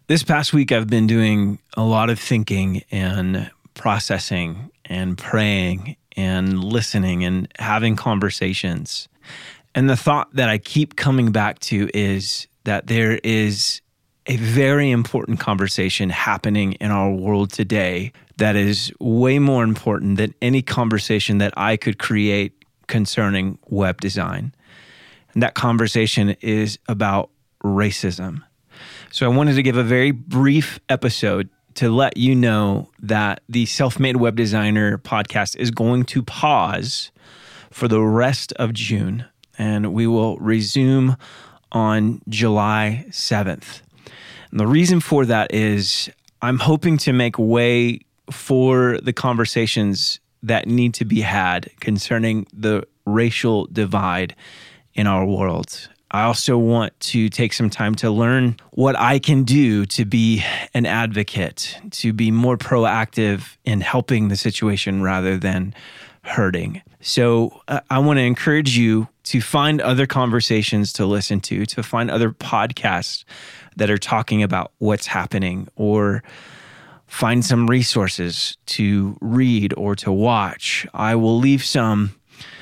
This past week, I've been doing a lot of thinking and processing and praying and listening and having conversations. And the thought that I keep coming back to is that there is a very important conversation happening in our world today that is way more important than any conversation that I could create concerning web design. And that conversation is about racism. So I wanted to give a very brief episode to let you know that the Self-Made Web Designer podcast is going to pause for the rest of June, and we will resume on July 7th. And the reason for that is I'm hoping to make way for the conversations that need to be had concerning the racial divide in our world. I also want to take some time to learn what I can do to be an advocate, to be more proactive in helping the situation rather than hurting. So I want to encourage you to find other conversations to listen to find other podcasts that are talking about what's happening, or find some resources to read or to watch. I will leave some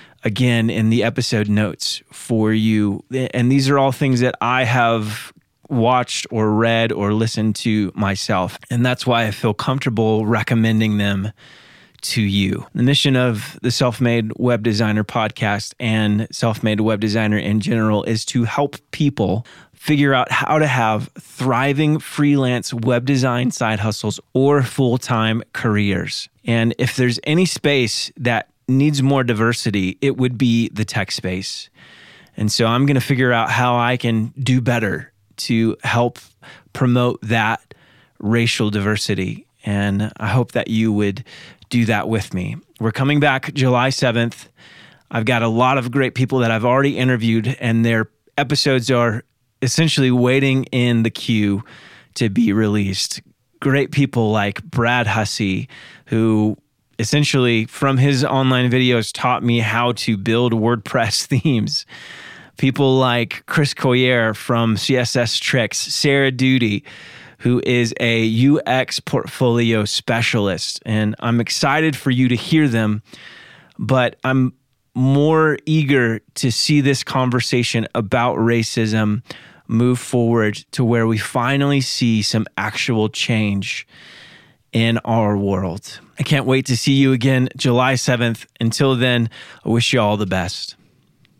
again in the episode notes for you. And these are all things that I have watched or read or listened to myself. And that's why I feel comfortable recommending them to you. The mission of the Self-Made Web Designer podcast and Self-Made Web Designer in general is to help people figure out how to have thriving freelance web design side hustles or full-time careers. And if there's any space that needs more diversity, it would be the tech space. And so I'm going to figure out how I can do better to help promote that racial diversity. And I hope that you would do that with me. We're coming back July 7th. I've got a lot of great people that I've already interviewed, and their episodes are essentially waiting in the queue to be released. Great people like Brad Hussey, who essentially from his online videos taught me how to build WordPress themes. People like Chris Collier from CSS Tricks, Sarah Duty, who is a UX portfolio specialist. And I'm excited for you to hear them, but I'm more eager to see this conversation about racism move forward to where we finally see some actual change in our world. I can't wait to see you again July 7th. Until then, I wish you all the best.